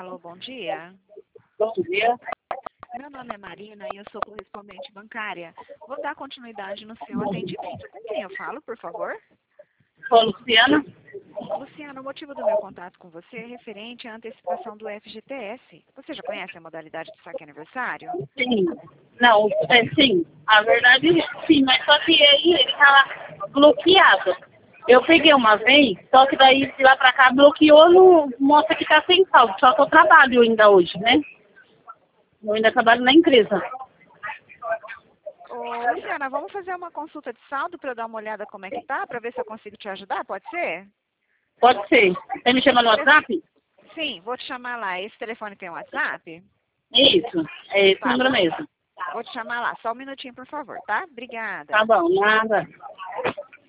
Alô, bom dia. Bom dia. Meu nome é Marina e eu sou correspondente bancária. Vou dar continuidade no seu atendimento. Com quem eu falo, por favor? Sou Luciana. Luciana, o motivo do meu contato com você é referente à antecipação do FGTS. Você já conhece a modalidade do saque aniversário? Sim. Não, sim. A verdade, sim, mas só que aí ele tá bloqueado. Eu peguei uma vez, só que daí de lá pra cá bloqueou, no, mostra que tá sem saldo. Só que eu trabalho ainda hoje, né? Eu ainda trabalho na empresa. Ô, Luciana, vamos fazer uma consulta de saldo para eu dar uma olhada como é que tá, para ver se eu consigo te ajudar, pode ser? Pode ser. Você me chama no WhatsApp? Sim, vou te chamar lá. Esse telefone tem WhatsApp? Isso. É esse Tá, número mesmo. vou te chamar lá. Só um minutinho, por favor, tá? Obrigada. Tá bom, nada.